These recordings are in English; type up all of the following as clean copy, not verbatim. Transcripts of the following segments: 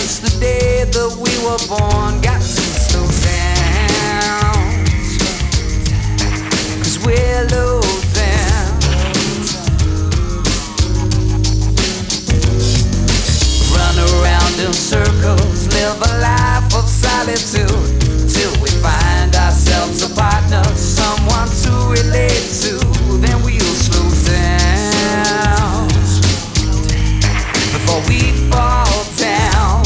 since the day that we were born. Got to slow down, 'cause we're low down. Run around in circles, live a life of solitude, till we find ourselves a partner, someone to relate to. Then we'll slow down before we fall down.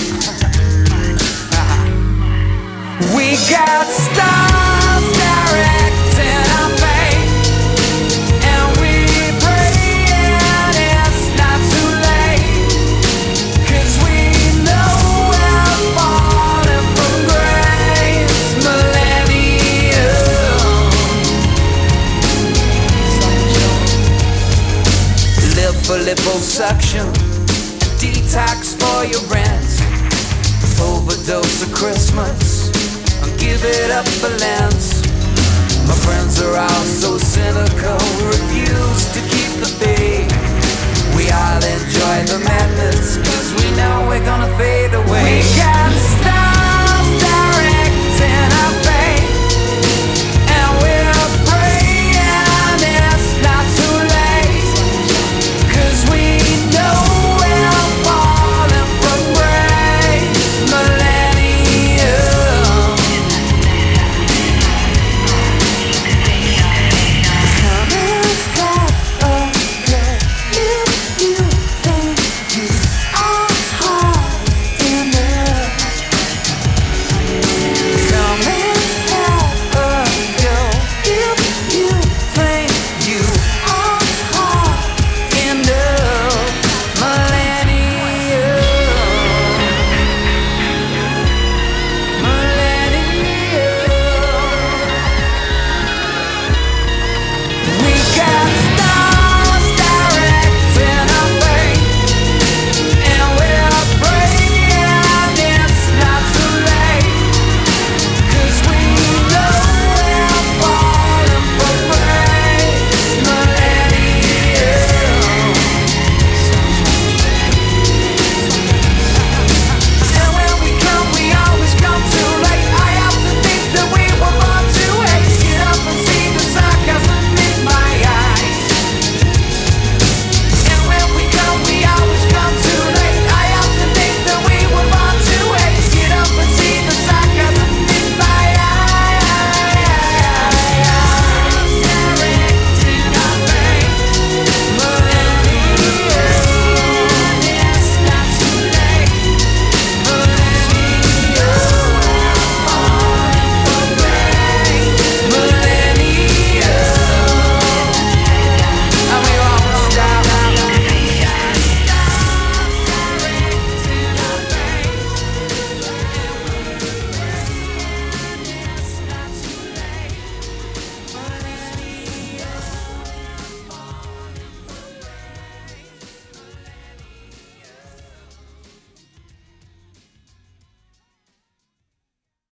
We got stars directing our fate, and we pray and it's not too late, 'cause we know we're falling from grace. Millennium, live for liposuction, detox for your rent, overdose of Christmas, and give it up for Lent. My friends are all so cynical, we refuse to keep the faith. We all enjoy the madness, 'cause we know we're gonna fade